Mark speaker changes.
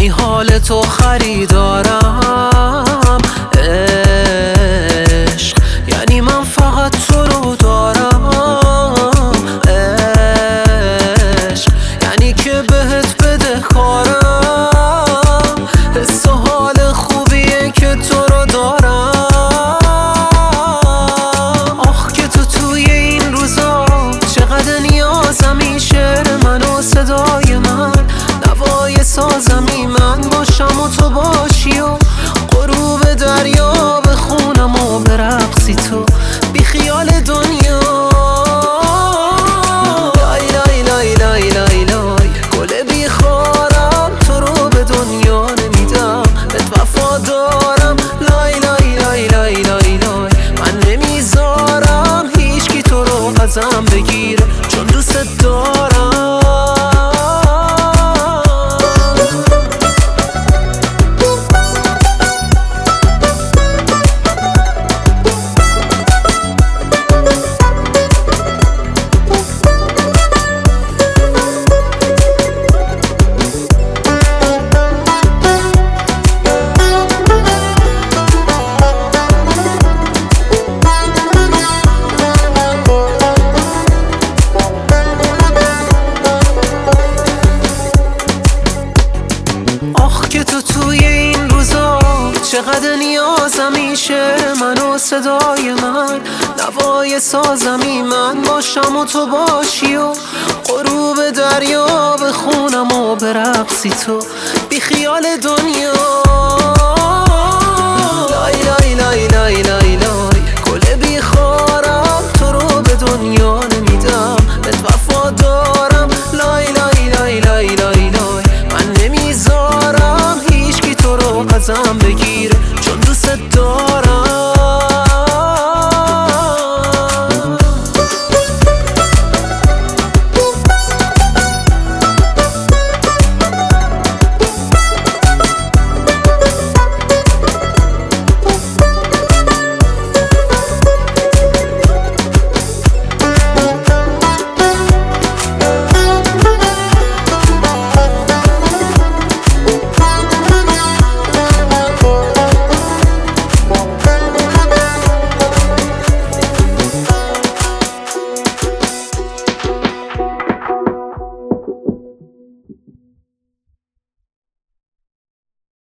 Speaker 1: حال تو خریدارم. عشق یعنی من فقط تو رو دارم. عشق یعنی که بهت بدهکارم. حس و حال خوبیه که تو رو دارم. آخ که تو توی این روزا چقدر نیازمی، شعر من و صدای من، نوای سازمی، من باشم و تو باشی و غروب دریا بخونم و برقصی تو بی خیال دنیا. لای لای لای لای لای لای گل بی خارم، تو رو به دنیا نمیدم، بهت وفا دارم. لای لای لای لای لای لای من نمیذارم هیچکی تو رو ازم بگیره، چون دوست دارم. که تو توی این روزا چقدر نیازمی، شعر من و صدای من، نوای سازمی، من باشم و تو باشی و غروب دریا بخونم و برقصی تو بی خیال دنیا. لای لای لای لای لای لای گل بی خارم، تو رو به دنیا نمیدم، بهت وفا دارم. لای لای لای لای لای لای من نمیذارم هیچکی تو رو ازم